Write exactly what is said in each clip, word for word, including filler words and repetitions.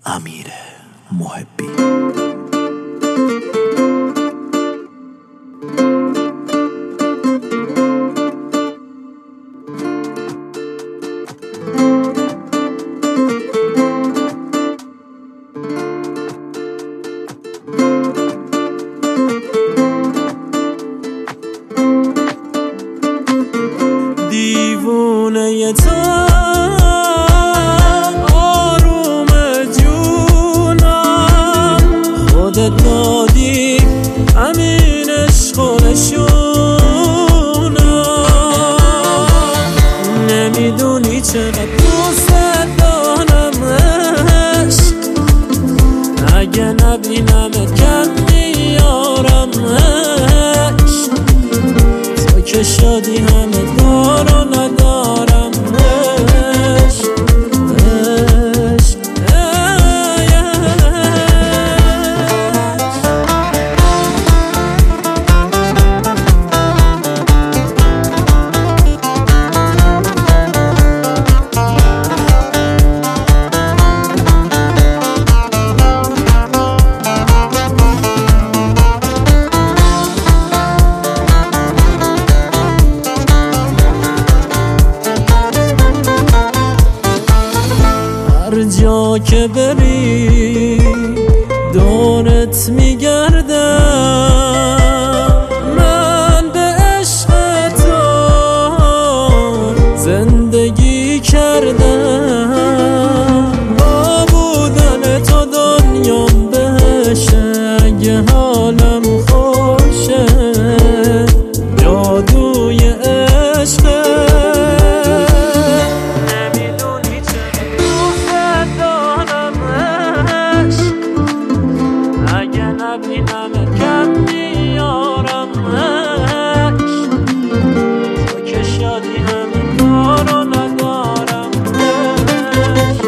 امیر محبی. دیوونه تو آروم جونم، خودت دادی همین عشق و نشونم. نمیدونی چقدر دوست دارم عشق، اگه نبینمت کم میارم عشق. تو که شادی همه دار و ندارم عشق عشق هر جا که بری دورت میگردم، من به عشق تو زندگی کردم. با بودن تو دنیام بشه، اگه حالم خوشه جادوی عشقه. نبینمت کم میارم عشق، تو که شادی همه دار و ندارم عشق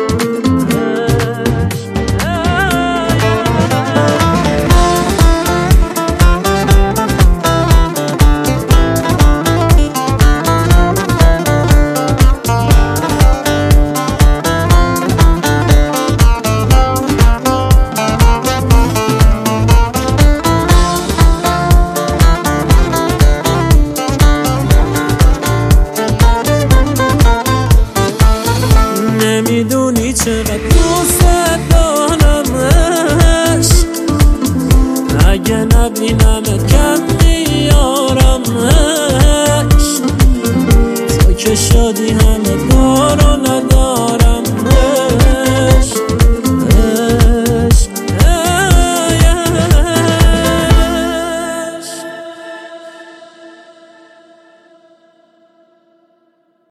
نمیدونی چقدر دوست دارم عشق، اگه نبینمت کم میارم عشق. تو که شادی